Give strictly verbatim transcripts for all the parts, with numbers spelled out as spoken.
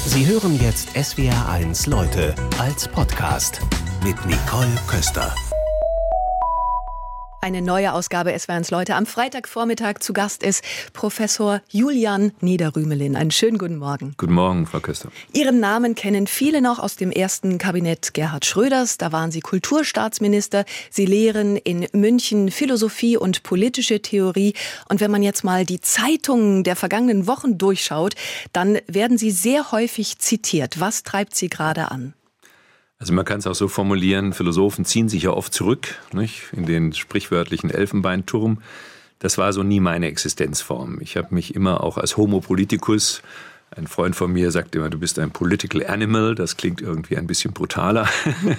Sie hören jetzt S W R eins Leute als Podcast mit Nicole Köster. Eine neue Ausgabe S W R eins Leute. Am Freitagvormittag zu Gast ist Professor Julian Niederrümelin. Einen schönen guten Morgen. Guten Morgen, Frau Köster. Ihren Namen kennen viele noch aus dem ersten Kabinett Gerhard Schröders. Da waren Sie Kulturstaatsminister. Sie lehren in München Philosophie und politische Theorie. Und wenn man jetzt mal die Zeitungen der vergangenen Wochen durchschaut, dann werden Sie sehr häufig zitiert. Was treibt Sie gerade an? Also man kann es auch so formulieren, Philosophen ziehen sich ja oft zurück, nicht, in den sprichwörtlichen Elfenbeinturm. Das war so nie meine Existenzform. Ich habe mich immer auch als Homo politicus, ein Freund von mir sagt immer, du bist ein political animal, das klingt irgendwie ein bisschen brutaler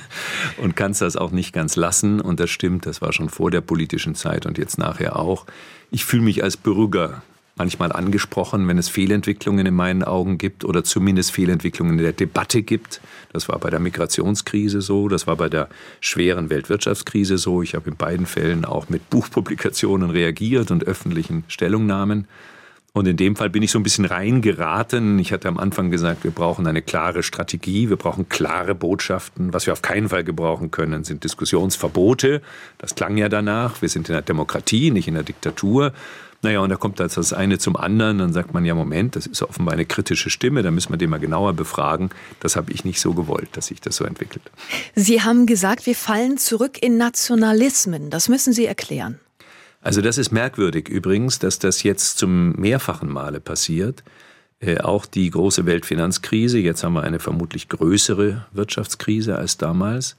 und kannst das auch nicht ganz lassen. Und das stimmt, das war schon vor der politischen Zeit und jetzt nachher auch. Ich fühle mich als Bürger manchmal angesprochen, wenn es Fehlentwicklungen in meinen Augen gibt oder zumindest Fehlentwicklungen in der Debatte gibt. Das war bei der Migrationskrise so, das war bei der schweren Weltwirtschaftskrise so. Ich habe in beiden Fällen auch mit Buchpublikationen reagiert und öffentlichen Stellungnahmen. Und in dem Fall bin ich so ein bisschen reingeraten. Ich hatte am Anfang gesagt, wir brauchen eine klare Strategie, wir brauchen klare Botschaften. Was wir auf keinen Fall gebrauchen können, sind Diskussionsverbote. Das klang ja danach. Wir sind in einer Demokratie, nicht in einer Diktatur. Naja, und da kommt jetzt das eine zum anderen. Dann sagt man, ja Moment, das ist offenbar eine kritische Stimme, da müssen wir den mal genauer befragen. Das habe ich nicht so gewollt, dass sich das so entwickelt. Sie haben gesagt, wir fallen zurück in Nationalismen. Das müssen Sie erklären. Also das ist merkwürdig übrigens, dass das jetzt zum mehrfachen Male passiert. Äh, auch die große Weltfinanzkrise, jetzt haben wir eine vermutlich größere Wirtschaftskrise als damals,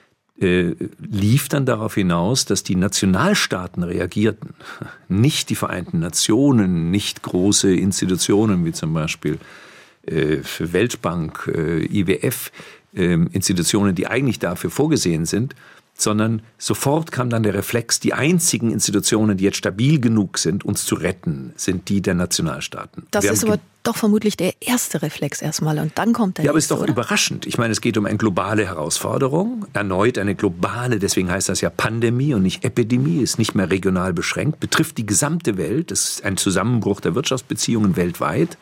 äh, lief dann darauf hinaus, dass die Nationalstaaten reagierten. Nicht die Vereinten Nationen, nicht große Institutionen wie zum Beispiel äh, Weltbank, äh, I W F, äh, Institutionen, die eigentlich dafür vorgesehen sind, sondern sofort kam dann der Reflex, die einzigen Institutionen, die jetzt stabil genug sind, uns zu retten, sind die der Nationalstaaten. Das Wir ist aber doch vermutlich der erste Reflex erstmal und dann kommt der Ja, aber es nächste, ist doch oder? überraschend. Ich meine, es geht um eine globale Herausforderung, erneut eine globale, deswegen heißt das ja Pandemie und nicht Epidemie, ist nicht mehr regional beschränkt, betrifft die gesamte Welt, es ist ein Zusammenbruch der Wirtschaftsbeziehungen weltweit.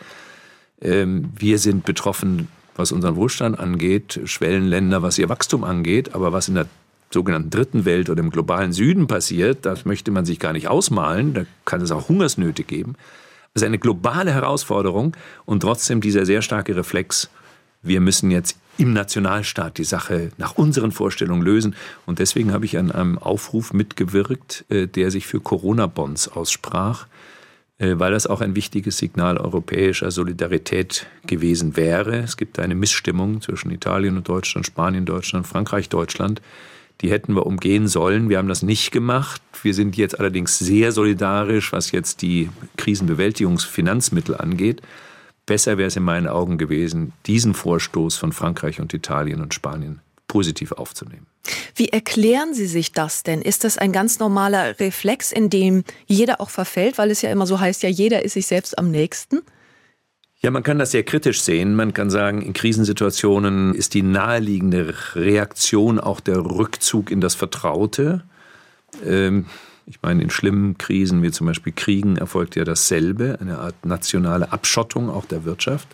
Wir sind betroffen, was unseren Wohlstand angeht, Schwellenländer, was ihr Wachstum angeht, aber was in der sogenannten dritten Welt oder im globalen Süden passiert, das möchte man sich gar nicht ausmalen, da kann es auch Hungersnöte geben. Das ist eine globale Herausforderung und trotzdem dieser sehr starke Reflex, wir müssen jetzt im Nationalstaat die Sache nach unseren Vorstellungen lösen. Und deswegen habe ich an einem Aufruf mitgewirkt, der sich für Corona-Bonds aussprach, weil das auch ein wichtiges Signal europäischer Solidarität gewesen wäre. Es gibt eine Missstimmung zwischen Italien und Deutschland, Spanien, Deutschland, Frankreich, Deutschland. Die hätten wir umgehen sollen. Wir haben das nicht gemacht. Wir sind jetzt allerdings sehr solidarisch, was jetzt die Krisenbewältigungsfinanzmittel angeht. Besser wäre es in meinen Augen gewesen, diesen Vorstoß von Frankreich und Italien und Spanien positiv aufzunehmen. Wie erklären Sie sich das denn? Ist das ein ganz normaler Reflex, in dem jeder auch verfällt? Weil es ja immer so heißt, ja, jeder ist sich selbst am nächsten. Ja, man kann das sehr kritisch sehen. Man kann sagen, in Krisensituationen ist die naheliegende Reaktion auch der Rückzug in das Vertraute. Ähm, ich meine, in schlimmen Krisen wie zum Beispiel Kriegen erfolgt ja dasselbe, eine Art nationale Abschottung auch der Wirtschaft.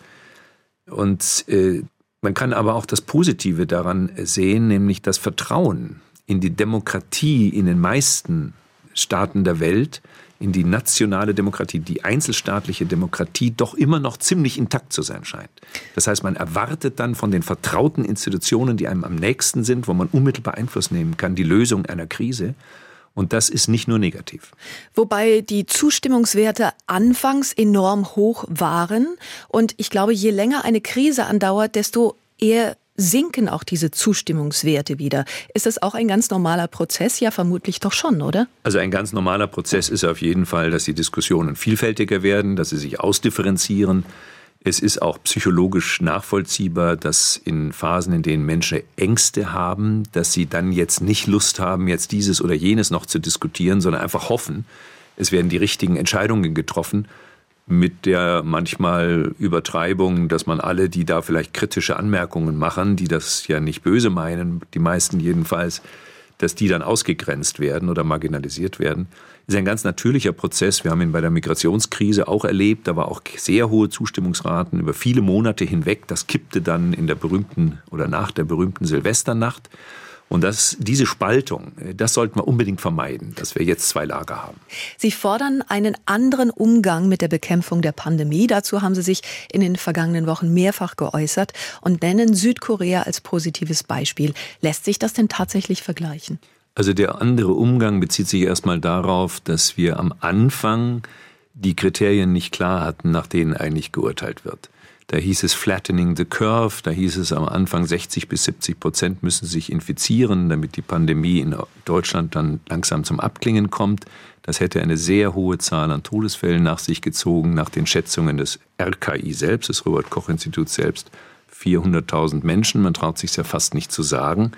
Und äh, man kann aber auch das Positive daran sehen, nämlich das Vertrauen in die Demokratie in den meisten Staaten der Welt, in die nationale Demokratie, die einzelstaatliche Demokratie doch immer noch ziemlich intakt zu sein scheint. Das heißt, man erwartet dann von den vertrauten Institutionen, die einem am nächsten sind, wo man unmittelbar Einfluss nehmen kann, die Lösung einer Krise. Und das ist nicht nur negativ. Wobei die Zustimmungswerte anfangs enorm hoch waren. Und ich glaube, je länger eine Krise andauert, desto eher sinken auch diese Zustimmungswerte wieder. Ist das auch ein ganz normaler Prozess? Ja, vermutlich doch schon, oder? Also ein ganz normaler Prozess ist auf jeden Fall, dass die Diskussionen vielfältiger werden, dass sie sich ausdifferenzieren. Es ist auch psychologisch nachvollziehbar, dass in Phasen, in denen Menschen Ängste haben, dass sie dann jetzt nicht Lust haben, jetzt dieses oder jenes noch zu diskutieren, sondern einfach hoffen, es werden die richtigen Entscheidungen getroffen, mit der manchmal Übertreibung, dass man alle, die da vielleicht kritische Anmerkungen machen, die das ja nicht böse meinen, die meisten jedenfalls, dass die dann ausgegrenzt werden oder marginalisiert werden, ist ein ganz natürlicher Prozess. Wir haben ihn bei der Migrationskrise auch erlebt. Da war auch sehr hohe Zustimmungsraten über viele Monate hinweg. Das kippte dann in der berühmten oder nach der berühmten Silvesternacht. Und das, diese Spaltung, das sollten wir unbedingt vermeiden, dass wir jetzt zwei Lager haben. Sie fordern einen anderen Umgang mit der Bekämpfung der Pandemie. Dazu haben Sie sich in den vergangenen Wochen mehrfach geäußert und nennen Südkorea als positives Beispiel. Lässt sich das denn tatsächlich vergleichen? Also der andere Umgang bezieht sich erstmal darauf, dass wir am Anfang die Kriterien nicht klar hatten, nach denen eigentlich geurteilt wird. Da hieß es flattening the curve, da hieß es am Anfang sechzig bis siebzig Prozent müssen sich infizieren, damit die Pandemie in Deutschland dann langsam zum Abklingen kommt. Das hätte eine sehr hohe Zahl an Todesfällen nach sich gezogen, nach den Schätzungen des R K I selbst, des Robert-Koch-Instituts selbst, vierhunderttausend Menschen, man traut sich ja fast nicht zu sagen.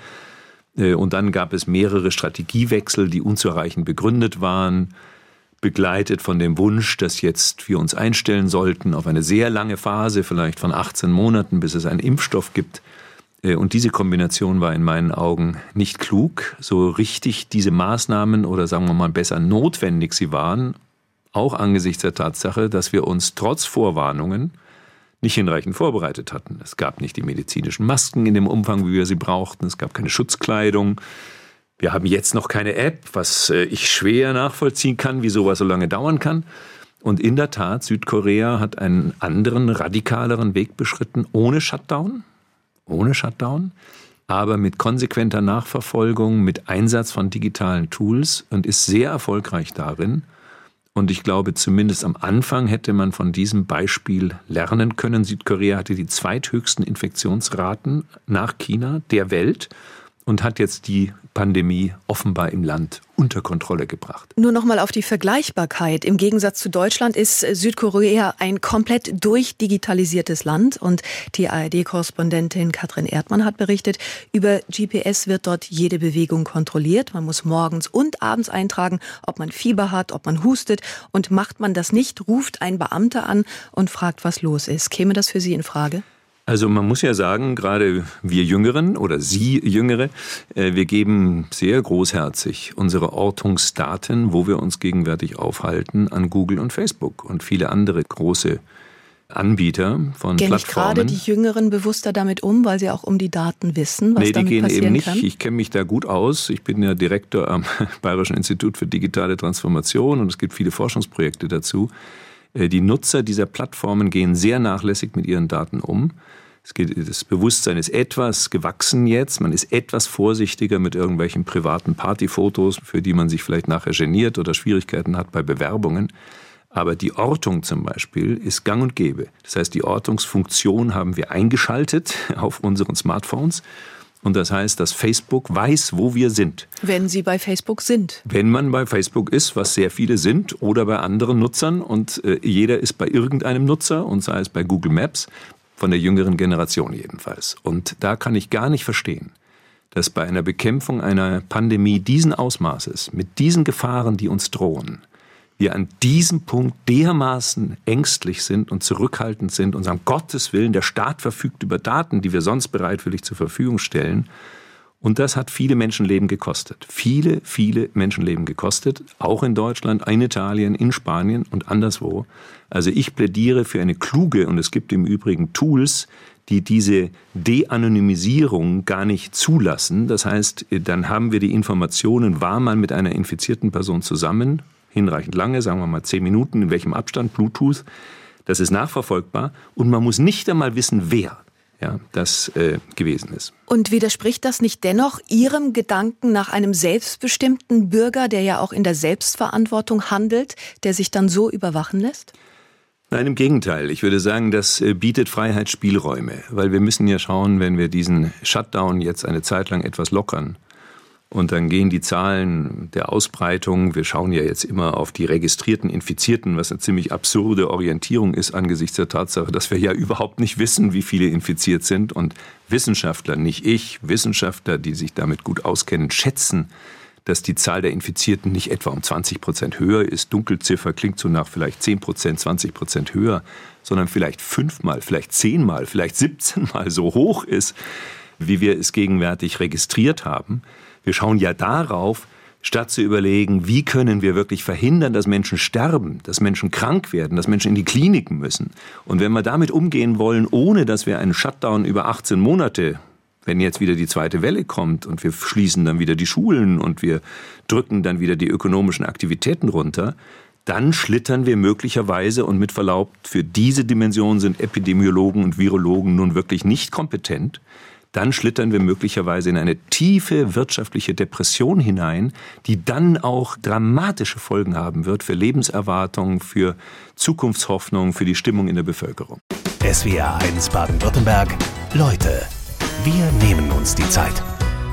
Und dann gab es mehrere Strategiewechsel, die unzureichend begründet waren, begleitet von dem Wunsch, dass jetzt wir uns einstellen sollten auf eine sehr lange Phase, vielleicht von achtzehn Monaten, bis es einen Impfstoff gibt. Und diese Kombination war in meinen Augen nicht klug. So richtig diese Maßnahmen oder sagen wir mal besser notwendig sie waren, auch angesichts der Tatsache, dass wir uns trotz Vorwarnungen nicht hinreichend vorbereitet hatten. Es gab nicht die medizinischen Masken in dem Umfang, wie wir sie brauchten. Es gab keine Schutzkleidung. Wir haben jetzt noch keine App, was ich schwer nachvollziehen kann, wie sowas so lange dauern kann. Und in der Tat, Südkorea hat einen anderen, radikaleren Weg beschritten, ohne Shutdown, ohne Shutdown, aber mit konsequenter Nachverfolgung, mit Einsatz von digitalen Tools und ist sehr erfolgreich darin. Und ich glaube, zumindest am Anfang hätte man von diesem Beispiel lernen können. Südkorea hatte die zweithöchsten Infektionsraten nach China der Welt und hat jetzt die Pandemie offenbar im Land unter Kontrolle gebracht. Nur noch mal auf die Vergleichbarkeit. Im Gegensatz zu Deutschland ist Südkorea ein komplett durchdigitalisiertes Land. Und die A R D-Korrespondentin Katrin Erdmann hat berichtet, über G P S wird dort jede Bewegung kontrolliert. Man muss morgens und abends eintragen, ob man Fieber hat, ob man hustet. Und macht man das nicht, ruft ein Beamter an und fragt, was los ist. Käme das für Sie in Frage? Also man muss ja sagen, gerade wir Jüngeren oder Sie Jüngere, wir geben sehr großherzig unsere Ortungsdaten, wo wir uns gegenwärtig aufhalten, an Google und Facebook und viele andere große Anbieter von Gehen Plattformen. nicht gerade die Jüngeren bewusster damit um, weil sie auch um die Daten wissen, was nee, damit passieren passieren eben nicht. kann? Ich kenne mich da gut aus. Ich bin ja Direktor am Bayerischen Institut für digitale Transformation und es gibt viele Forschungsprojekte dazu. Die Nutzer dieser Plattformen gehen sehr nachlässig mit ihren Daten um. Es geht, das Bewusstsein ist etwas gewachsen jetzt. Man ist etwas vorsichtiger mit irgendwelchen privaten Partyfotos, für die man sich vielleicht nachher geniert oder Schwierigkeiten hat bei Bewerbungen. Aber die Ortung zum Beispiel ist gang und gäbe. Das heißt, die Ortungsfunktion haben wir eingeschaltet auf unseren Smartphones. Und das heißt, dass Facebook weiß, wo wir sind. Wenn Sie bei Facebook sind. Wenn man bei Facebook ist, was sehr viele sind, oder bei anderen Nutzern. Und äh, jeder ist bei irgendeinem Nutzer, und sei es bei Google Maps, von der jüngeren Generation jedenfalls. Und da kann ich gar nicht verstehen, dass bei einer Bekämpfung einer Pandemie diesen Ausmaßes, mit diesen Gefahren, die uns drohen, wir an diesem Punkt dermaßen ängstlich sind und zurückhaltend sind und sagen, Gottes Willen, der Staat verfügt über Daten, die wir sonst bereitwillig zur Verfügung stellen. Und das hat viele Menschenleben gekostet. Viele, viele Menschenleben gekostet. Auch in Deutschland, in Italien, in Spanien und anderswo. Also ich plädiere für eine kluge, und es gibt im Übrigen Tools, die diese De-Anonymisierung gar nicht zulassen. Das heißt, dann haben wir die Informationen, war man mit einer infizierten Person zusammen, hinreichend lange, sagen wir mal zehn Minuten, in welchem Abstand, Bluetooth. Das ist nachverfolgbar und man muss nicht einmal wissen, wer ja, das äh, gewesen ist. Und widerspricht das nicht dennoch Ihrem Gedanken nach einem selbstbestimmten Bürger, der ja auch in der Selbstverantwortung handelt, der sich dann so überwachen lässt? Nein, im Gegenteil. Ich würde sagen, das äh, bietet Freiheitsspielräume, weil wir müssen ja schauen, wenn wir diesen Shutdown jetzt eine Zeit lang etwas lockern, und dann gehen die Zahlen der Ausbreitung, wir schauen ja jetzt immer auf die registrierten Infizierten, was eine ziemlich absurde Orientierung ist angesichts der Tatsache, dass wir ja überhaupt nicht wissen, wie viele infiziert sind. Und Wissenschaftler, nicht ich, Wissenschaftler, die sich damit gut auskennen, schätzen, dass die Zahl der Infizierten nicht etwa um zwanzig Prozent höher ist. Dunkelziffer klingt so nach vielleicht zehn Prozent, zwanzig Prozent höher, sondern vielleicht fünfmal, vielleicht zehnmal, vielleicht siebzehnmal so hoch ist, wie wir es gegenwärtig registriert haben. Wir schauen ja darauf, statt zu überlegen, wie können wir wirklich verhindern, dass Menschen sterben, dass Menschen krank werden, dass Menschen in die Kliniken müssen. Und wenn wir damit umgehen wollen, ohne dass wir einen Shutdown über achtzehn Monate, wenn jetzt wieder die zweite Welle kommt und wir schließen dann wieder die Schulen und wir drücken dann wieder die ökonomischen Aktivitäten runter, dann schlittern wir möglicherweise, und mit Verlaub, für diese Dimension sind Epidemiologen und Virologen nun wirklich nicht kompetent, dann schlittern wir möglicherweise in eine tiefe wirtschaftliche Depression hinein, die dann auch dramatische Folgen haben wird für Lebenserwartung, für Zukunftshoffnung, für die Stimmung in der Bevölkerung. S W R eins Baden-Württemberg. Leute, wir nehmen uns die Zeit.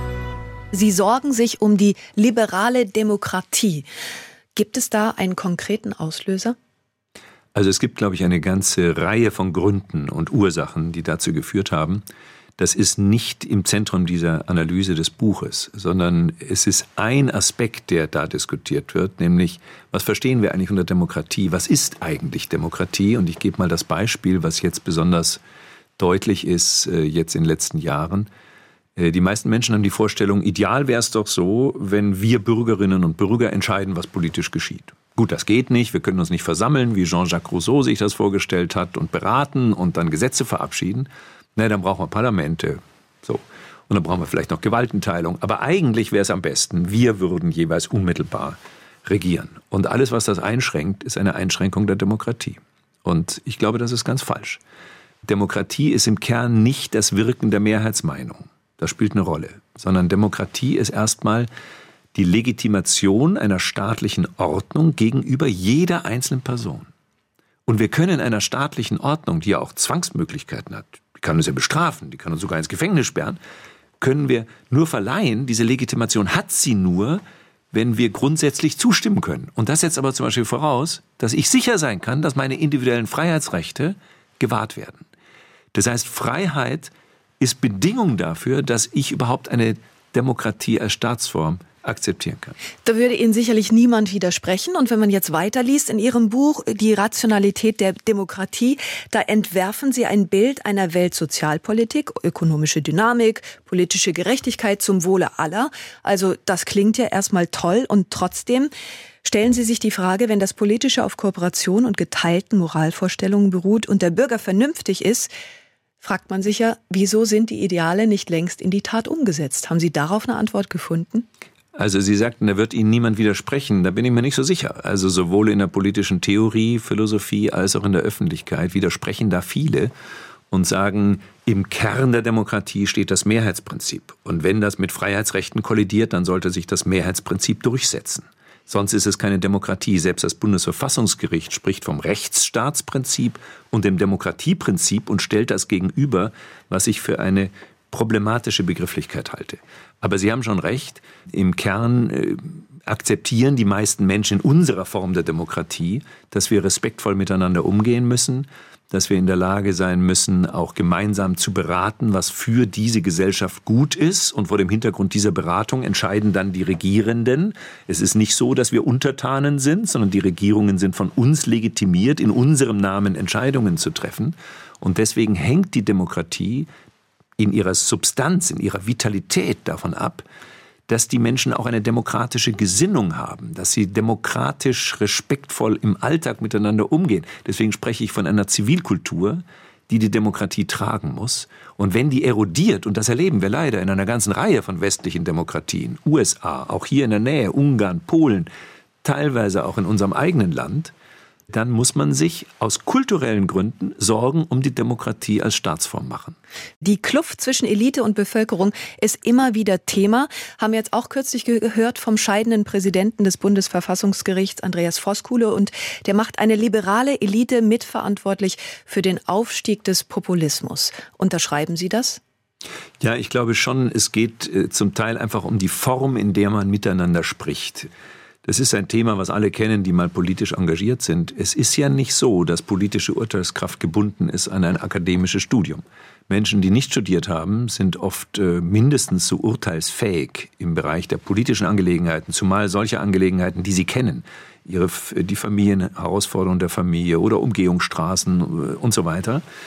Sie sorgen sich um die liberale Demokratie. Gibt es da einen konkreten Auslöser? Also es gibt, glaube ich, eine ganze Reihe von Gründen und Ursachen, die dazu geführt haben. Das ist nicht im Zentrum dieser Analyse des Buches, sondern es ist ein Aspekt, der da diskutiert wird, nämlich, was verstehen wir eigentlich unter Demokratie? Was ist eigentlich Demokratie? Und ich gebe mal das Beispiel, was jetzt besonders deutlich ist, jetzt in den letzten Jahren. Die meisten Menschen haben die Vorstellung, ideal wäre es doch so, wenn wir Bürgerinnen und Bürger entscheiden, was politisch geschieht. Gut, das geht nicht, wir können uns nicht versammeln, wie Jean-Jacques Rousseau sich das vorgestellt hat, und beraten und dann Gesetze verabschieden. Na, dann brauchen wir Parlamente. So. Und dann brauchen wir vielleicht noch Gewaltenteilung. Aber eigentlich wäre es am besten, wir würden jeweils unmittelbar regieren. Und alles, was das einschränkt, ist eine Einschränkung der Demokratie. Und ich glaube, das ist ganz falsch. Demokratie ist im Kern nicht das Wirken der Mehrheitsmeinung. Das spielt eine Rolle. Sondern Demokratie ist erstmal die Legitimation einer staatlichen Ordnung gegenüber jeder einzelnen Person. Und wir können in einer staatlichen Ordnung, die ja auch Zwangsmöglichkeiten hat, die kann uns ja bestrafen, die kann uns sogar ins Gefängnis sperren, können wir nur verleihen. Diese Legitimation hat sie nur, wenn wir grundsätzlich zustimmen können. Und das setzt aber zum Beispiel voraus, dass ich sicher sein kann, dass meine individuellen Freiheitsrechte gewahrt werden. Das heißt, Freiheit ist Bedingung dafür, dass ich überhaupt eine Demokratie als Staatsform akzeptieren kann. Da würde Ihnen sicherlich niemand widersprechen. Und wenn man jetzt weiterliest in Ihrem Buch Die Rationalität der Demokratie, da entwerfen Sie ein Bild einer Weltsozialpolitik, ökonomische Dynamik, politische Gerechtigkeit zum Wohle aller. Also das klingt ja erstmal toll, und trotzdem stellen Sie sich die Frage, wenn das Politische auf Kooperation und geteilten Moralvorstellungen beruht und der Bürger vernünftig ist, fragt man sich ja, wieso sind die Ideale nicht längst in die Tat umgesetzt? Haben Sie darauf eine Antwort gefunden? Also Sie sagten, da wird Ihnen niemand widersprechen. Da bin ich mir nicht so sicher. Also sowohl in der politischen Theorie, Philosophie als auch in der Öffentlichkeit widersprechen da viele und sagen, im Kern der Demokratie steht das Mehrheitsprinzip. Und wenn das mit Freiheitsrechten kollidiert, dann sollte sich das Mehrheitsprinzip durchsetzen. Sonst ist es keine Demokratie. Selbst das Bundesverfassungsgericht spricht vom Rechtsstaatsprinzip und dem Demokratieprinzip und stellt das gegenüber, was ich für eine problematische Begrifflichkeit halte. Aber Sie haben schon recht, im Kern äh, akzeptieren die meisten Menschen in unserer Form der Demokratie, dass wir respektvoll miteinander umgehen müssen, dass wir in der Lage sein müssen, auch gemeinsam zu beraten, was für diese Gesellschaft gut ist. Und vor dem Hintergrund dieser Beratung entscheiden dann die Regierenden. Es ist nicht so, dass wir Untertanen sind, sondern die Regierungen sind von uns legitimiert, in unserem Namen Entscheidungen zu treffen. Und deswegen hängt die Demokratie in ihrer Substanz, in ihrer Vitalität davon ab, dass die Menschen auch eine demokratische Gesinnung haben, dass sie demokratisch respektvoll im Alltag miteinander umgehen. Deswegen spreche ich von einer Zivilkultur, die die Demokratie tragen muss. Und wenn die erodiert, und das erleben wir leider in einer ganzen Reihe von westlichen Demokratien, U S A, auch hier in der Nähe, Ungarn, Polen, teilweise auch in unserem eigenen Land, dann muss man sich aus kulturellen Gründen Sorgen um die Demokratie als Staatsform machen. Die Kluft zwischen Elite und Bevölkerung ist immer wieder Thema. Haben wir jetzt auch kürzlich gehört vom scheidenden Präsidenten des Bundesverfassungsgerichts, Andreas Voskuhle. Und der macht eine liberale Elite mitverantwortlich für den Aufstieg des Populismus. Unterschreiben Sie das? Ja, ich glaube schon, es geht äh, zum Teil einfach um die Form, in der man miteinander spricht. Das ist ein Thema, was alle kennen, die mal politisch engagiert sind. Es ist ja nicht so, dass politische Urteilskraft gebunden ist an ein akademisches Studium. Menschen, die nicht studiert haben, sind oft äh, mindestens so urteilsfähig im Bereich der politischen Angelegenheiten, zumal solche Angelegenheiten, die sie kennen. Ihre, die Familienherausforderungen der Familie oder Umgehungsstraßen äh, und so weiter.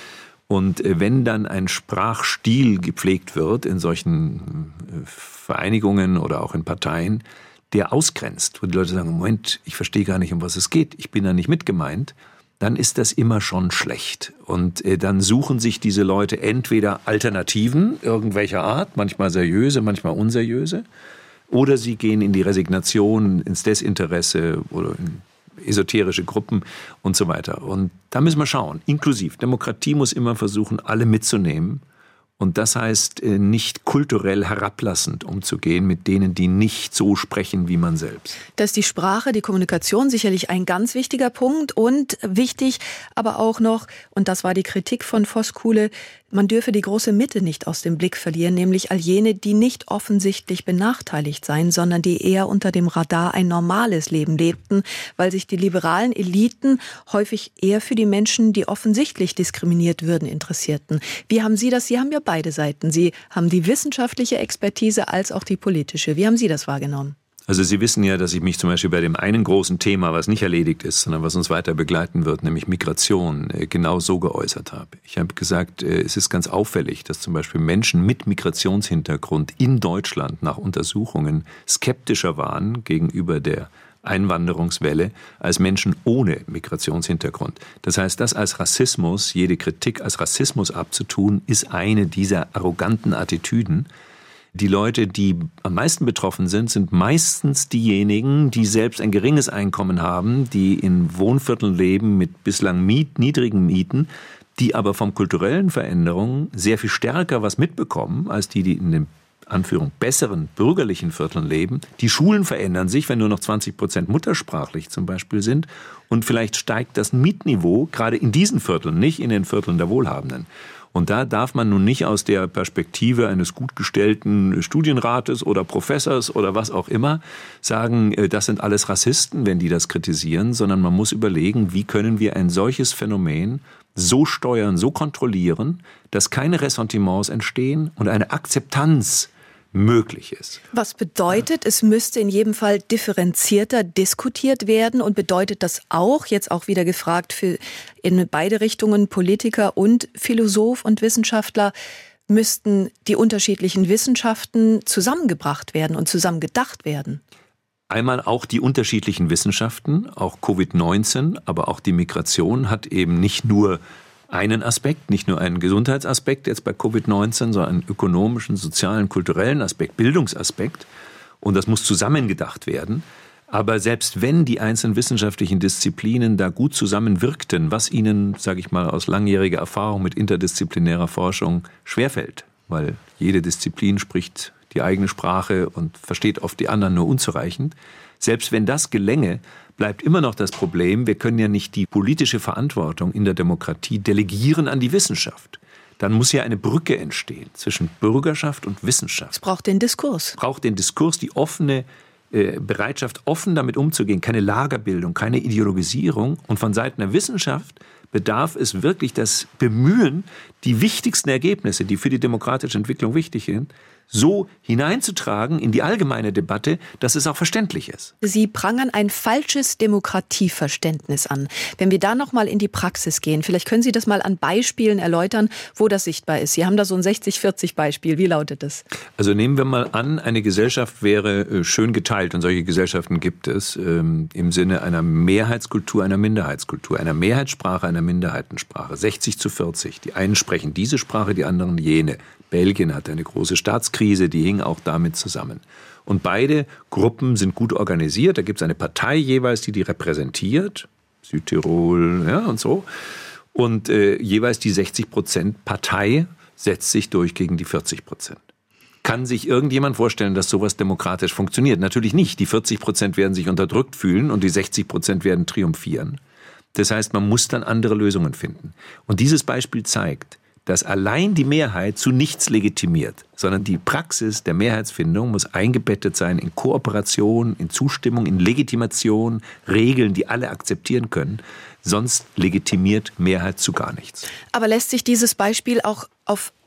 Und wenn dann ein Sprachstil gepflegt wird in solchen Vereinigungen oder auch in Parteien, der ausgrenzt, wo die Leute sagen, Moment, ich verstehe gar nicht, um was es geht, ich bin da nicht mitgemeint, dann ist das immer schon schlecht. Und dann suchen sich diese Leute entweder Alternativen irgendwelcher Art, manchmal seriöse, manchmal unseriöse, oder sie gehen in die Resignation, ins Desinteresse oder in esoterische Gruppen und so weiter. Und da müssen wir schauen, inklusiv. Demokratie muss immer versuchen, alle mitzunehmen. Und das heißt, nicht kulturell herablassend umzugehen mit denen, die nicht so sprechen wie man selbst. Da ist die Sprache, die Kommunikation sicherlich ein ganz wichtiger Punkt und wichtig, aber auch noch, und das war die Kritik von Voskuhle, man dürfe die große Mitte nicht aus dem Blick verlieren, nämlich all jene, die nicht offensichtlich benachteiligt seien, sondern die eher unter dem Radar ein normales Leben lebten, weil sich die liberalen Eliten häufig eher für die Menschen, die offensichtlich diskriminiert würden, interessierten. Wie haben Sie das? Sie haben ja beide Seiten. Sie haben die wissenschaftliche Expertise als auch die politische. Wie haben Sie das wahrgenommen? Also Sie wissen ja, dass ich mich zum Beispiel bei dem einen großen Thema, was nicht erledigt ist, sondern was uns weiter begleiten wird, nämlich Migration, genau so geäußert habe. Ich habe gesagt, es ist ganz auffällig, dass zum Beispiel Menschen mit Migrationshintergrund in Deutschland nach Untersuchungen skeptischer waren gegenüber der Einwanderungswelle als Menschen ohne Migrationshintergrund. Das heißt, das als Rassismus, jede Kritik als Rassismus abzutun, ist eine dieser arroganten Attitüden. Die Leute, die am meisten betroffen sind, sind meistens diejenigen, die selbst ein geringes Einkommen haben, die in Wohnvierteln leben mit bislang Miet, niedrigen Mieten, die aber von kulturellen Veränderungen sehr viel stärker was mitbekommen, als die, die in den Anführung besseren bürgerlichen Vierteln leben. Die Schulen verändern sich, wenn nur noch zwanzig Prozent muttersprachlich zum Beispiel sind. Und vielleicht steigt das Mietniveau gerade in diesen Vierteln, nicht in den Vierteln der Wohlhabenden. Und da darf man nun nicht aus der Perspektive eines gut gestellten Studienrates oder Professors oder was auch immer sagen, das sind alles Rassisten, wenn die das kritisieren, sondern man muss überlegen, wie können wir ein solches Phänomen so steuern, so kontrollieren, dass keine Ressentiments entstehen und eine Akzeptanz möglich ist. Was bedeutet, es müsste in jedem Fall differenzierter diskutiert werden und bedeutet das auch, jetzt auch wieder gefragt für in beide Richtungen, Politiker und Philosoph und Wissenschaftler, müssten die unterschiedlichen Wissenschaften zusammengebracht werden und zusammen gedacht werden? Einmal auch die unterschiedlichen Wissenschaften, auch Covid neunzehn, aber auch die Migration hat eben nicht nur einen Aspekt, nicht nur einen Gesundheitsaspekt jetzt bei Covid neunzehn, sondern einen ökonomischen, sozialen, kulturellen Aspekt, Bildungsaspekt. Und das muss zusammengedacht werden. Aber selbst wenn die einzelnen wissenschaftlichen Disziplinen da gut zusammenwirkten, was ihnen, sage ich mal, aus langjähriger Erfahrung mit interdisziplinärer Forschung schwerfällt, weil jede Disziplin spricht die eigene Sprache und versteht oft die anderen nur unzureichend. Selbst wenn das gelänge, bleibt immer noch das Problem, wir können ja nicht die politische Verantwortung in der Demokratie delegieren an die Wissenschaft. Dann muss ja eine Brücke entstehen zwischen Bürgerschaft und Wissenschaft. Es braucht den Diskurs. Es braucht den Diskurs, die offene äh, Bereitschaft, offen damit umzugehen, keine Lagerbildung, keine Ideologisierung. Und von Seiten der Wissenschaft bedarf es wirklich das Bemühen, die wichtigsten Ergebnisse, die für die demokratische Entwicklung wichtig sind, so hineinzutragen in die allgemeine Debatte, dass es auch verständlich ist. Sie prangern ein falsches Demokratieverständnis an. Wenn wir da noch mal in die Praxis gehen, vielleicht können Sie das mal an Beispielen erläutern, wo das sichtbar ist. Sie haben da so ein sechzig vierzig Beispiel. Wie lautet das? Also nehmen wir mal an, eine Gesellschaft wäre schön geteilt und solche Gesellschaften gibt es ähm, im Sinne einer Mehrheitskultur, einer Minderheitskultur, einer Mehrheitssprache, einer Minderheitensprache. sechzig zu vierzig. Die einen sprechen diese Sprache, die anderen jene. Belgien hatte eine große Staatskrise, die hing auch damit zusammen. Und beide Gruppen sind gut organisiert. Da gibt es eine Partei jeweils, die die repräsentiert, Südtirol, ja, und so. Und äh, jeweils die sechzig Prozent Partei setzt sich durch gegen die vierzig Prozent. Kann sich irgendjemand vorstellen, dass sowas demokratisch funktioniert? Natürlich nicht. Die vierzig Prozent werden sich unterdrückt fühlen und die sechzig Prozent werden triumphieren. Das heißt, man muss dann andere Lösungen finden. Und dieses Beispiel zeigt, dass allein die Mehrheit zu nichts legitimiert, sondern die Praxis der Mehrheitsfindung muss eingebettet sein in Kooperation, in Zustimmung, in Legitimation, Regeln, die alle akzeptieren können. Sonst legitimiert Mehrheit zu gar nichts. Aber lässt sich dieses Beispiel auch auf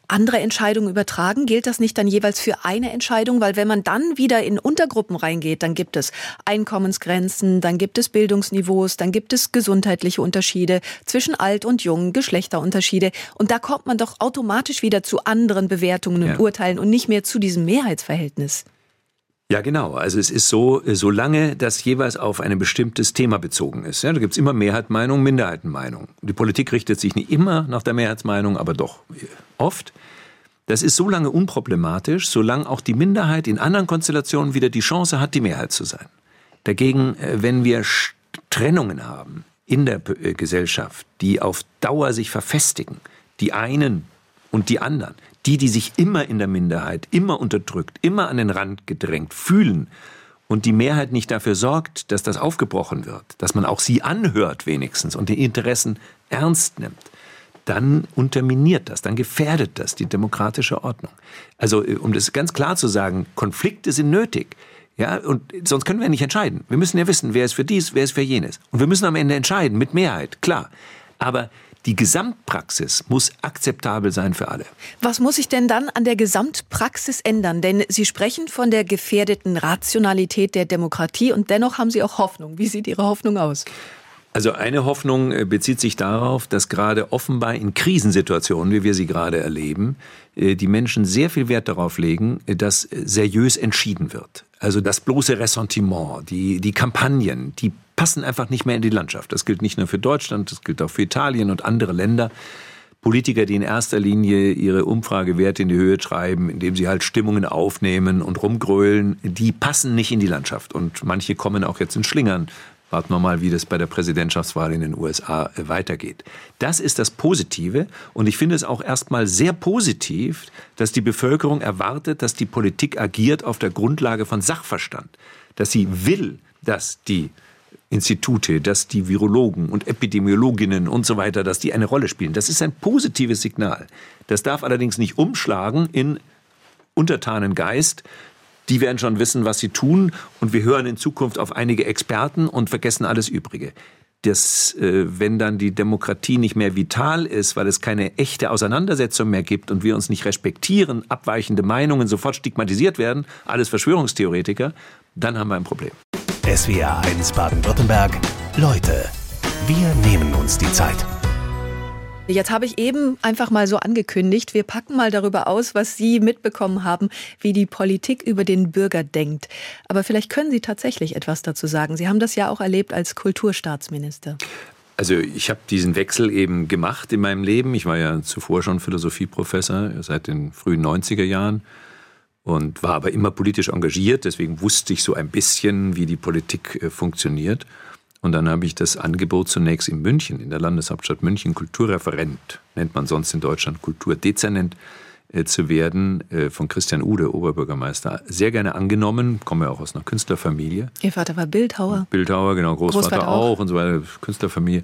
andere Entscheidungen übertragen? Gilt das nicht dann jeweils für eine Entscheidung? Weil wenn man dann wieder in Untergruppen reingeht, dann gibt es Einkommensgrenzen, dann gibt es Bildungsniveaus, dann gibt es gesundheitliche Unterschiede zwischen alt und jung, Geschlechterunterschiede. Und da kommt man doch automatisch wieder zu anderen Bewertungen und ja. Urteilen und nicht mehr zu diesem Mehrheitsverhältnis. Ja, genau. Also es ist so, solange das jeweils auf ein bestimmtes Thema bezogen ist. Ja, da gibt es immer Mehrheitsmeinung, Minderheitenmeinung. Die Politik richtet sich nicht immer nach der Mehrheitsmeinung, aber doch oft. Das ist so lange unproblematisch, solange auch die Minderheit in anderen Konstellationen wieder die Chance hat, die Mehrheit zu sein. Dagegen, wenn wir Trennungen haben in der Gesellschaft, die auf Dauer sich verfestigen, die einen und die anderen, die, die sich immer in der Minderheit, immer unterdrückt, immer an den Rand gedrängt fühlen und die Mehrheit nicht dafür sorgt, dass das aufgebrochen wird, dass man auch sie anhört wenigstens und die Interessen ernst nimmt, dann unterminiert das, dann gefährdet das die demokratische Ordnung. Also um das ganz klar zu sagen, Konflikte sind nötig. Ja, und sonst können wir nicht entscheiden. Wir müssen ja wissen, wer ist für dies, wer ist für jenes. Und wir müssen am Ende entscheiden, mit Mehrheit, klar. Aber die Gesamtpraxis muss akzeptabel sein für alle. Was muss sich denn dann an der Gesamtpraxis ändern? Denn Sie sprechen von der gefährdeten Rationalität der Demokratie und dennoch haben Sie auch Hoffnung. Wie sieht Ihre Hoffnung aus? Also eine Hoffnung bezieht sich darauf, dass gerade offenbar in Krisensituationen, wie wir sie gerade erleben, die Menschen sehr viel Wert darauf legen, dass seriös entschieden wird. Also das bloße Ressentiment, die, die Kampagnen, die passen einfach nicht mehr in die Landschaft. Das gilt nicht nur für Deutschland, das gilt auch für Italien und andere Länder. Politiker, die in erster Linie ihre Umfragewerte in die Höhe treiben, indem sie halt Stimmungen aufnehmen und rumgrölen, die passen nicht in die Landschaft. Und manche kommen auch jetzt in Schlingern. Warten wir mal, wie das bei der Präsidentschaftswahl in den U S A weitergeht. Das ist das Positive. Und ich finde es auch erstmal sehr positiv, dass die Bevölkerung erwartet, dass die Politik agiert auf der Grundlage von Sachverstand. Dass sie will, dass die Institute, dass die Virologen und Epidemiologinnen und so weiter, dass die eine Rolle spielen. Das ist ein positives Signal. Das darf allerdings nicht umschlagen in untertanen Geist. Die werden schon wissen, was sie tun, und wir hören in Zukunft auf einige Experten und vergessen alles Übrige. Das, äh, wenn dann die Demokratie nicht mehr vital ist, weil es keine echte Auseinandersetzung mehr gibt und wir uns nicht respektieren, abweichende Meinungen sofort stigmatisiert werden, alles Verschwörungstheoretiker, dann haben wir ein Problem. S W R eins Baden-Württemberg. Leute, wir nehmen uns die Zeit. Jetzt habe ich eben einfach mal so angekündigt, wir packen mal darüber aus, was Sie mitbekommen haben, wie die Politik über den Bürger denkt. Aber vielleicht können Sie tatsächlich etwas dazu sagen. Sie haben das ja auch erlebt als Kulturstaatsminister. Also ich habe diesen Wechsel eben gemacht in meinem Leben. Ich war ja zuvor schon Philosophieprofessor seit den frühen neunziger Jahren und war aber immer politisch engagiert. Deswegen wusste ich so ein bisschen, wie die Politik äh, funktioniert. Und dann habe ich das Angebot zunächst in München, in der Landeshauptstadt München, Kulturreferent, nennt man sonst in Deutschland Kulturdezernent, äh, zu werden, äh, von Christian Ude, Oberbürgermeister, sehr gerne angenommen. Komme ja auch aus einer Künstlerfamilie. Ihr Vater war Bildhauer. Bildhauer, genau, Großvater, Großvater auch. auch und so weiter, Künstlerfamilie.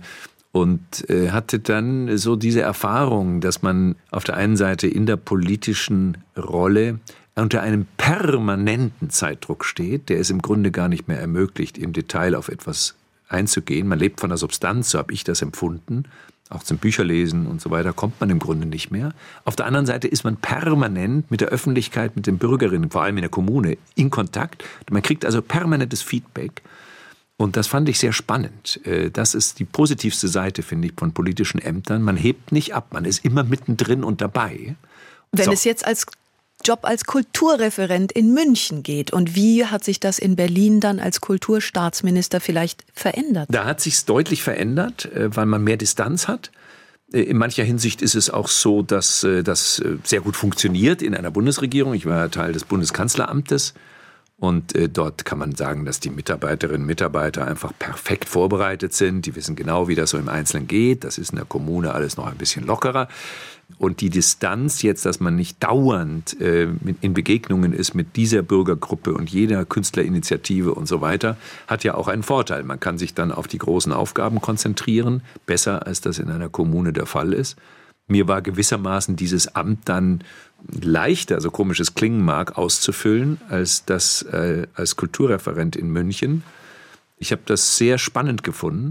Und äh, hatte dann so diese Erfahrung, dass man auf der einen Seite in der politischen Rolle unter einem permanenten Zeitdruck steht, der es im Grunde gar nicht mehr ermöglicht, im Detail auf etwas einzugehen. Man lebt von der Substanz, so habe ich das empfunden. Auch zum Bücherlesen und so weiter kommt man im Grunde nicht mehr. Auf der anderen Seite ist man permanent mit der Öffentlichkeit, mit den Bürgerinnen, vor allem in der Kommune, in Kontakt. Man kriegt also permanentes Feedback. Und das fand ich sehr spannend. Das ist die positivste Seite, finde ich, von politischen Ämtern. Man hebt nicht ab, man ist immer mittendrin und dabei. Wenn so. es jetzt als Job als Kulturreferent in München geht. Und wie hat sich das in Berlin dann als Kulturstaatsminister vielleicht verändert? Da hat sich's deutlich verändert, weil man mehr Distanz hat. In mancher Hinsicht ist es auch so, dass das sehr gut funktioniert in einer Bundesregierung. Ich war ja Teil des Bundeskanzleramtes. Und äh, dort kann man sagen, dass die Mitarbeiterinnen und Mitarbeiter einfach perfekt vorbereitet sind. Die wissen genau, wie das so im Einzelnen geht. Das ist in der Kommune alles noch ein bisschen lockerer. Und die Distanz jetzt, dass man nicht dauernd äh, in Begegnungen ist mit dieser Bürgergruppe und jeder Künstlerinitiative und so weiter, hat ja auch einen Vorteil. Man kann sich dann auf die großen Aufgaben konzentrieren, besser als das in einer Kommune der Fall ist. Mir war gewissermaßen dieses Amt dann leichter, so komisch es klingen mag, auszufüllen als das äh, als Kulturreferent in München. Ich habe das sehr spannend gefunden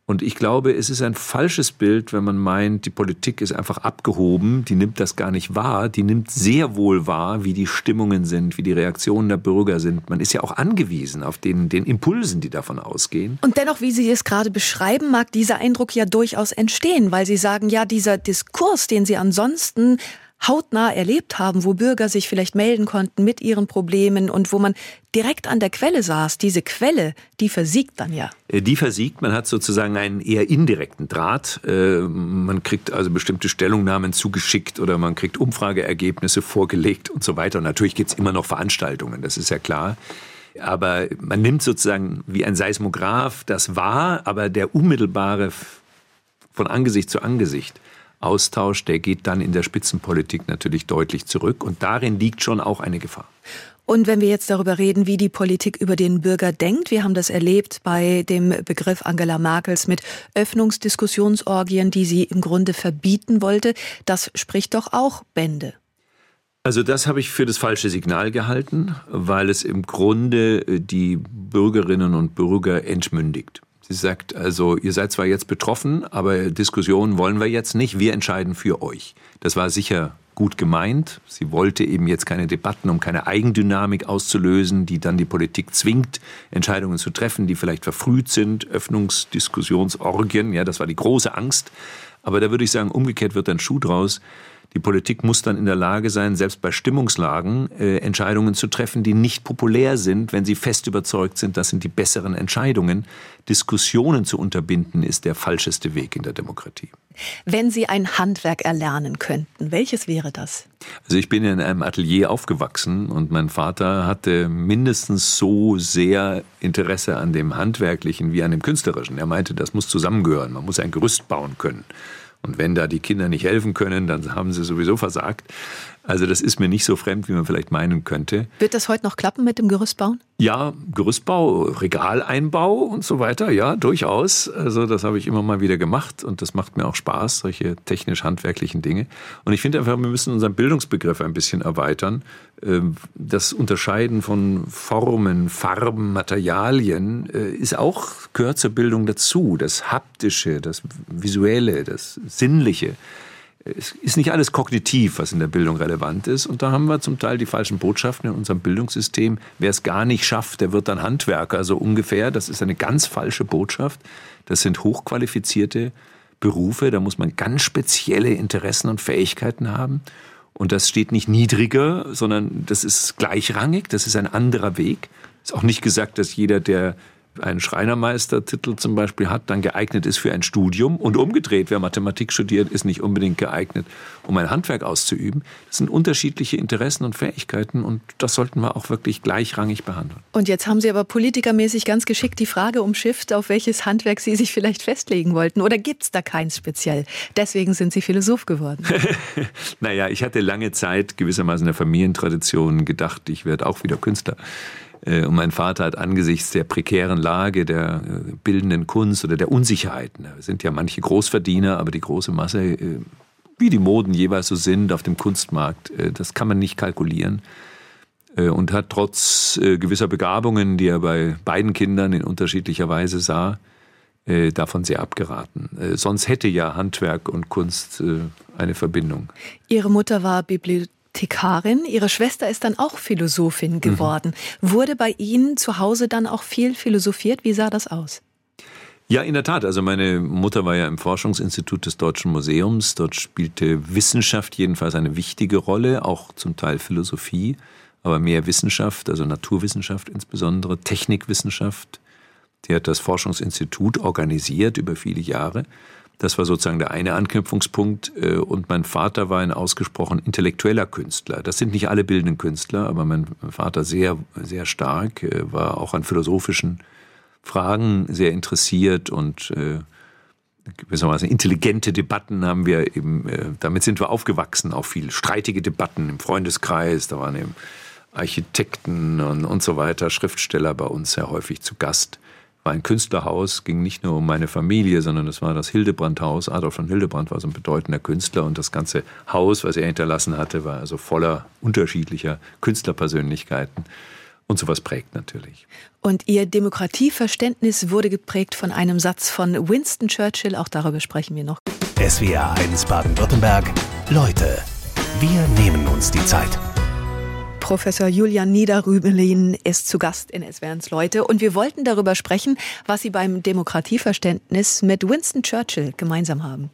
Und ich glaube, es ist ein falsches Bild, wenn man meint, die Politik ist einfach abgehoben, die nimmt das gar nicht wahr, die nimmt sehr wohl wahr, wie die Stimmungen sind, wie die Reaktionen der Bürger sind. Man ist ja auch angewiesen auf den, den Impulsen, die davon ausgehen. Und dennoch, wie Sie es gerade beschreiben, mag dieser Eindruck ja durchaus entstehen, weil Sie sagen, ja, dieser Diskurs, den Sie ansonsten hautnah erlebt haben, wo Bürger sich vielleicht melden konnten mit ihren Problemen und wo man direkt an der Quelle saß, diese Quelle, die versiegt dann ja. Die versiegt, man hat sozusagen einen eher indirekten Draht. Man kriegt also bestimmte Stellungnahmen zugeschickt oder man kriegt Umfrageergebnisse vorgelegt und so weiter. Und natürlich gibt es immer noch Veranstaltungen, das ist ja klar. Aber man nimmt sozusagen wie ein Seismograph das wahr, aber der unmittelbare von Angesicht zu Angesicht Austausch, der geht dann in der Spitzenpolitik natürlich deutlich zurück. Und darin liegt schon auch eine Gefahr. Und wenn wir jetzt darüber reden, wie die Politik über den Bürger denkt, wir haben das erlebt bei dem Begriff Angela Merkels mit Öffnungsdiskussionsorgien, die sie im Grunde verbieten wollte, das spricht doch auch Bände. Also das habe ich für das falsche Signal gehalten, weil es im Grunde die Bürgerinnen und Bürger entmündigt. Sie sagt also, ihr seid zwar jetzt betroffen, aber Diskussionen wollen wir jetzt nicht, wir entscheiden für euch. Das war sicher gut gemeint. Sie wollte eben jetzt keine Debatten, um keine Eigendynamik auszulösen, die dann die Politik zwingt, Entscheidungen zu treffen, die vielleicht verfrüht sind, Öffnungsdiskussionsorgien, ja, das war die große Angst. Aber da würde ich sagen, umgekehrt wird ein Schuh draus. Die Politik muss dann in der Lage sein, selbst bei Stimmungslagen äh, Entscheidungen zu treffen, die nicht populär sind, wenn sie fest überzeugt sind, das sind die besseren Entscheidungen. Diskussionen zu unterbinden, ist der falscheste Weg in der Demokratie. Wenn Sie ein Handwerk erlernen könnten, welches wäre das? Also ich bin in einem Atelier aufgewachsen und mein Vater hatte mindestens so sehr Interesse an dem Handwerklichen wie an dem Künstlerischen. Er meinte, das muss zusammengehören, man muss ein Gerüst bauen können. Und wenn da die Kinder nicht helfen können, dann haben sie sowieso versagt. Also das ist mir nicht so fremd, wie man vielleicht meinen könnte. Wird das heute noch klappen mit dem Gerüstbauen? Ja, Gerüstbau, Regaleinbau und so weiter, ja, durchaus. Also das habe ich immer mal wieder gemacht und das macht mir auch Spaß, solche technisch-handwerklichen Dinge. Und ich finde einfach, wir müssen unseren Bildungsbegriff ein bisschen erweitern. Das Unterscheiden von Formen, Farben, Materialien ist auch, gehört zur Bildung dazu. Das Haptische, das Visuelle, das Sinnliche. Es ist nicht alles kognitiv, was in der Bildung relevant ist. Und da haben wir zum Teil die falschen Botschaften in unserem Bildungssystem. Wer es gar nicht schafft, der wird dann Handwerker, so ungefähr. Das ist eine ganz falsche Botschaft. Das sind hochqualifizierte Berufe. Da muss man ganz spezielle Interessen und Fähigkeiten haben. Und das steht nicht niedriger, sondern das ist gleichrangig. Das ist ein anderer Weg. Ist auch nicht gesagt, dass jeder, der einen Schreinermeistertitel zum Beispiel hat, dann geeignet ist für ein Studium. Und umgedreht, wer Mathematik studiert, ist nicht unbedingt geeignet, um ein Handwerk auszuüben. Das sind unterschiedliche Interessen und Fähigkeiten und das sollten wir auch wirklich gleichrangig behandeln. Und jetzt haben Sie aber politikermäßig ganz geschickt die Frage umschifft, auf welches Handwerk Sie sich vielleicht festlegen wollten. Oder gibt es da keins speziell? Deswegen sind Sie Philosoph geworden. Naja, ich hatte lange Zeit gewissermaßen in der Familientradition gedacht, ich werde auch wieder Künstler. Und mein Vater hat angesichts der prekären Lage der bildenden Kunst oder der Unsicherheiten, es sind ja manche Großverdiener, aber die große Masse, wie die Moden jeweils so sind auf dem Kunstmarkt, das kann man nicht kalkulieren. Und hat trotz gewisser Begabungen, die er bei beiden Kindern in unterschiedlicher Weise sah, davon sehr abgeraten. Sonst hätte ja Handwerk und Kunst eine Verbindung. Ihre Mutter war Bibliothekarin, Ihre Schwester ist dann auch Philosophin geworden. Mhm. Wurde bei Ihnen zu Hause dann auch viel philosophiert? Wie sah das aus? Ja, in der Tat. Also meine Mutter war ja im Forschungsinstitut des Deutschen Museums. Dort spielte Wissenschaft jedenfalls eine wichtige Rolle, auch zum Teil Philosophie, aber mehr Wissenschaft, also Naturwissenschaft insbesondere, Technikwissenschaft. Die hat das Forschungsinstitut organisiert über viele Jahre. Das war sozusagen der eine Anknüpfungspunkt. Und mein Vater war ein ausgesprochen intellektueller Künstler. Das sind nicht alle bildenden Künstler, aber mein Vater sehr, sehr stark, war auch an philosophischen Fragen sehr interessiert und äh, gewissermaßen intelligente Debatten haben wir eben, äh, damit sind wir aufgewachsen, auch viel streitige Debatten im Freundeskreis, da waren eben Architekten und, und so weiter, Schriftsteller bei uns sehr häufig zu Gast. War ein Künstlerhaus, ging nicht nur um meine Familie, sondern es war das Hildebrandt-Haus. Adolf von Hildebrandt war so ein bedeutender Künstler und das ganze Haus, was er hinterlassen hatte, war also voller unterschiedlicher Künstlerpersönlichkeiten. Und sowas prägt natürlich. Und Ihr Demokratieverständnis wurde geprägt von einem Satz von Winston Churchill. Auch darüber sprechen wir noch. S W R eins Baden-Württemberg. Leute, wir nehmen uns die Zeit. Professor Julian Niederrümelin ist zu Gast in S W R eins Leute. Und wir wollten darüber sprechen, was Sie beim Demokratieverständnis mit Winston Churchill gemeinsam haben.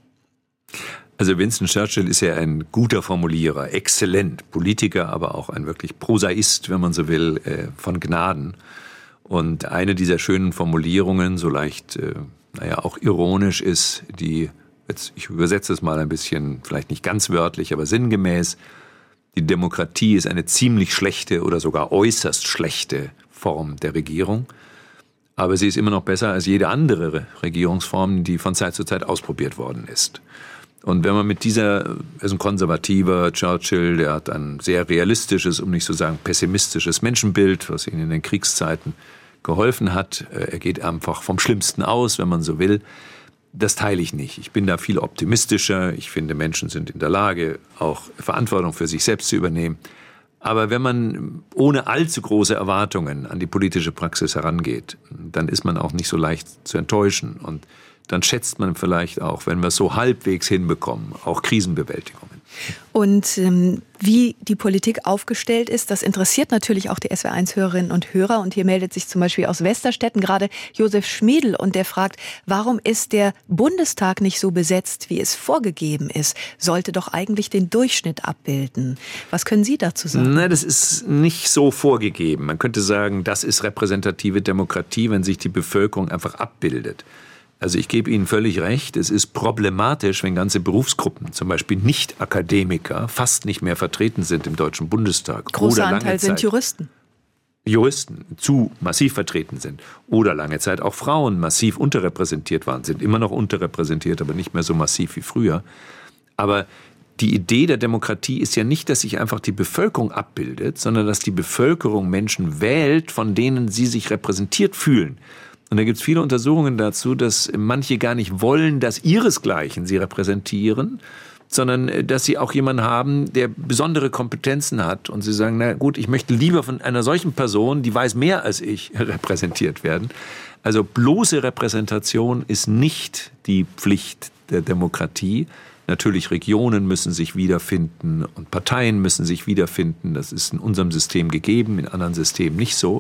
Also Winston Churchill ist ja ein guter Formulierer, exzellent, Politiker, aber auch ein wirklich Prosaist, wenn man so will, von Gnaden. Und eine dieser schönen Formulierungen, so leicht, naja, auch ironisch ist, die, jetzt, ich übersetze es mal ein bisschen, vielleicht nicht ganz wörtlich, aber sinngemäß, die Demokratie ist eine ziemlich schlechte oder sogar äußerst schlechte Form der Regierung. Aber sie ist immer noch besser als jede andere Regierungsform, die von Zeit zu Zeit ausprobiert worden ist. Und wenn man mit dieser, er ist ein konservativer Churchill, der hat ein sehr realistisches, um nicht zu sagen pessimistisches Menschenbild, was ihm in den Kriegszeiten geholfen hat. Er geht einfach vom Schlimmsten aus, wenn man so will. Das teile ich nicht. Ich bin da viel optimistischer. Ich finde, Menschen sind in der Lage, auch Verantwortung für sich selbst zu übernehmen. Aber wenn man ohne allzu große Erwartungen an die politische Praxis herangeht, dann ist man auch nicht so leicht zu enttäuschen. Und dann schätzt man vielleicht auch, wenn wir es so halbwegs hinbekommen, auch Krisenbewältigungen. Und ähm, wie die Politik aufgestellt ist, das interessiert natürlich auch die S W R eins Hörerinnen und Hörer. Und hier meldet sich zum Beispiel aus Westerstetten gerade Josef Schmiedl und der fragt, warum ist der Bundestag nicht so besetzt, wie es vorgegeben ist? Sollte doch eigentlich den Durchschnitt abbilden. Was können Sie dazu sagen? Na, das ist nicht so vorgegeben. Man könnte sagen, das ist repräsentative Demokratie, wenn sich die Bevölkerung einfach abbildet. Also ich gebe Ihnen völlig recht, es ist problematisch, wenn ganze Berufsgruppen, zum Beispiel Nicht-Akademiker, fast nicht mehr vertreten sind im Deutschen Bundestag. Großer oder Anteil sind Juristen. Juristen zu massiv vertreten sind. Oder lange Zeit auch Frauen massiv unterrepräsentiert waren, sind immer noch unterrepräsentiert, aber nicht mehr so massiv wie früher. Aber die Idee der Demokratie ist ja nicht, dass sich einfach die Bevölkerung abbildet, sondern dass die Bevölkerung Menschen wählt, von denen sie sich repräsentiert fühlen. Und da gibt es viele Untersuchungen dazu, dass manche gar nicht wollen, dass ihresgleichen sie repräsentieren, sondern dass sie auch jemanden haben, der besondere Kompetenzen hat. Und sie sagen, na gut, ich möchte lieber von einer solchen Person, die weiß mehr als ich, repräsentiert werden. Also bloße Repräsentation ist nicht die Pflicht der Demokratie. Natürlich, Regionen müssen sich wiederfinden und Parteien müssen sich wiederfinden. Das ist in unserem System gegeben, in anderen Systemen nicht so.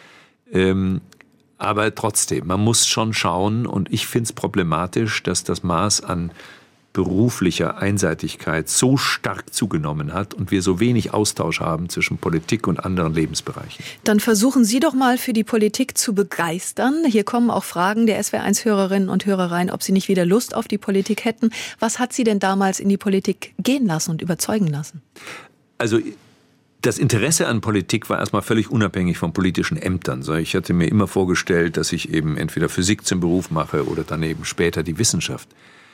Ähm, Aber trotzdem, man muss schon schauen, und ich finde es problematisch, dass das Maß an beruflicher Einseitigkeit so stark zugenommen hat und wir so wenig Austausch haben zwischen Politik und anderen Lebensbereichen. Dann versuchen Sie doch mal für die Politik zu begeistern. Hier kommen auch Fragen der S W R eins Hörerinnen und Hörer rein, ob Sie nicht wieder Lust auf die Politik hätten. Was hat Sie denn damals in die Politik gehen lassen und überzeugen lassen? Also das Interesse an Politik war erstmal völlig unabhängig von politischen Ämtern. Ich hatte mir immer vorgestellt, dass ich eben entweder Physik zum Beruf mache oder dann eben später die Wissenschaft.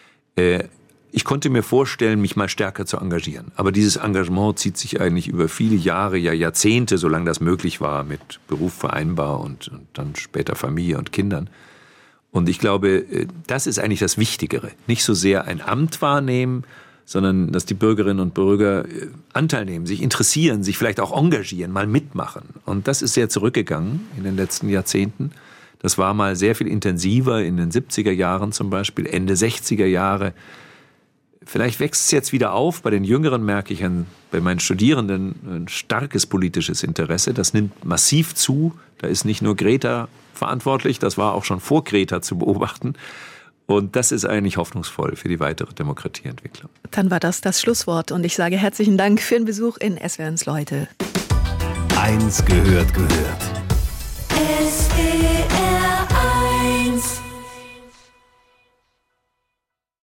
Ich konnte mir vorstellen, mich mal stärker zu engagieren. Aber dieses Engagement zieht sich eigentlich über viele Jahre, ja Jahrzehnte, solange das möglich war, mit Beruf vereinbar und, und dann später Familie und Kindern. Und ich glaube, das ist eigentlich das Wichtigere. Nicht so sehr ein Amt wahrnehmen, sondern dass die Bürgerinnen und Bürger Anteil nehmen, sich interessieren, sich vielleicht auch engagieren, mal mitmachen. Und das ist sehr zurückgegangen in den letzten Jahrzehnten. Das war mal sehr viel intensiver in den siebziger Jahren zum Beispiel, Ende sechziger Jahre. Vielleicht wächst es jetzt wieder auf. Bei den Jüngeren merke ich ein, bei meinen Studierenden ein starkes politisches Interesse. Das nimmt massiv zu. Da ist nicht nur Greta verantwortlich, das war auch schon vor Greta zu beobachten. Und das ist eigentlich hoffnungsvoll für die weitere Demokratieentwicklung. Dann war das das Schlusswort und ich sage herzlichen Dank für den Besuch in S W R eins Leute. Eins gehört gehört.